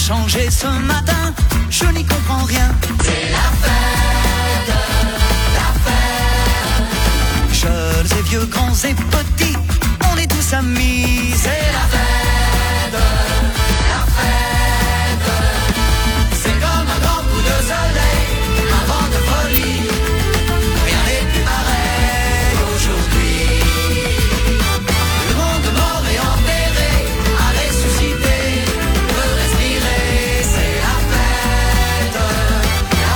changé ce matin, je n'y comprends rien. C'est la fête, la fête. Jeunes et vieux, grands et petits, on est tous amis. C'est la fête, la fête. C'est comme un grand coup de soleil, un vent de folie. Rien n'est plus pareil aujourd'hui. Le monde mort et enterré a ressuscité, peut respirer. C'est la fête, la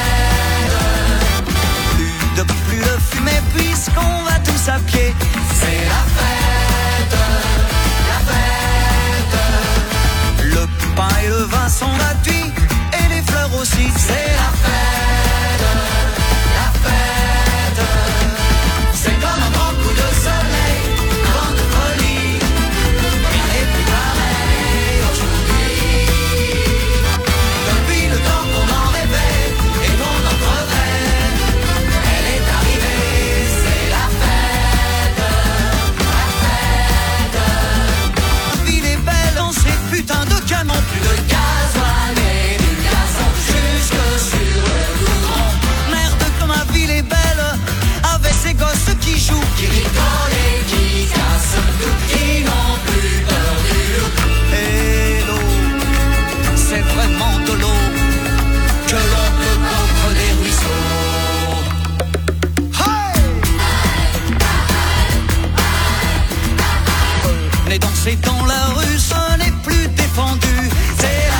fête. Plus de fumée puisqu'on va tous à pied. C'est la fête, la fête. Le pain et le vin sont gratuits et les fleurs aussi. C'est la fête, la fête. C'est comme un grand coup de soleil, un vent de folie. Rien n'est plus pareil aujourd'hui. Depuis le temps qu'on en rêvait et qu'on en crevait, elle est arrivée. C'est la fête, la fête. La ville est belle dans ces putains de canons. Plus de gasoil et du gazon jusque sur le goudron. Merde que ma ville est belle, avec ces gosses qui jouent, Qui rigolent et qui cassent tout, qui n'ont plus peur du loup. Et l'eau, c'est vraiment de l'eau que l'on peut boire des ruisseaux. Hey! Mais danser dans la rue, ce n'est plus défendu. C'est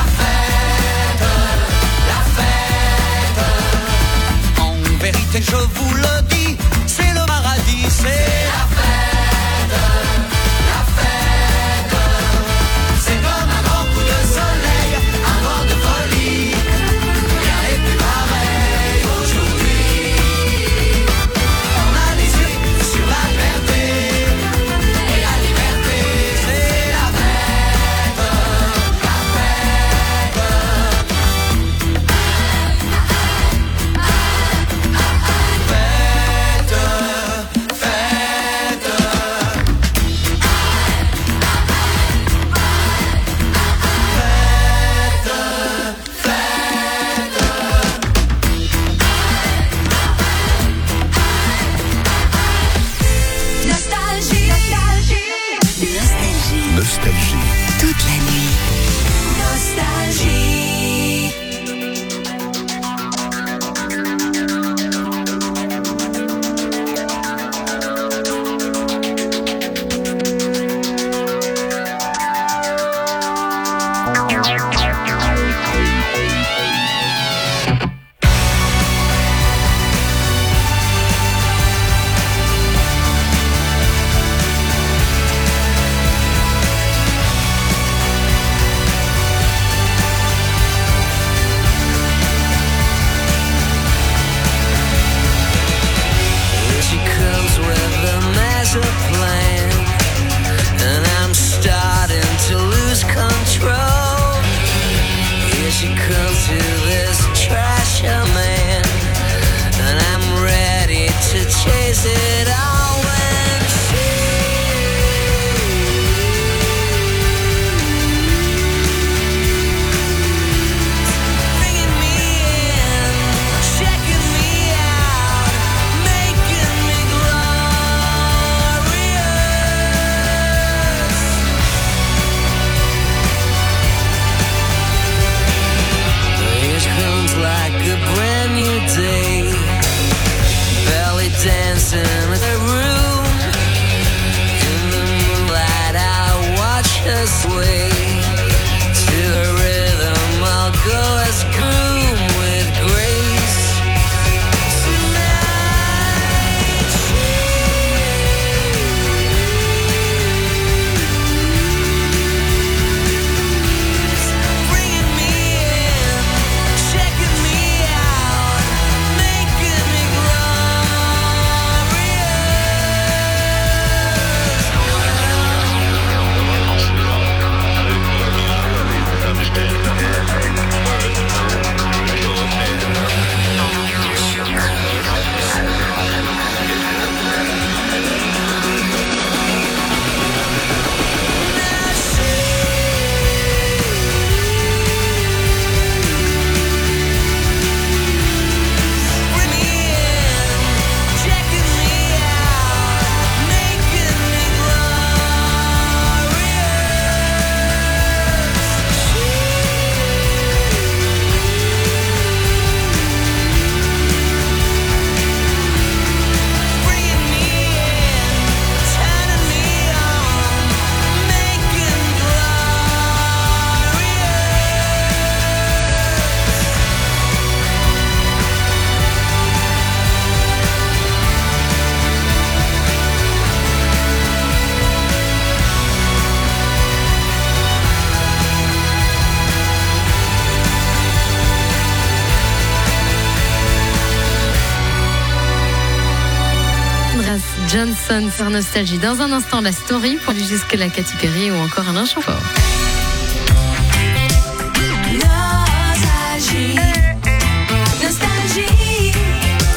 Johnson sur Nostalgie. Dans un instant, la story pour aller jusqu'à la Katy Perry ou encore Alain Chamfort.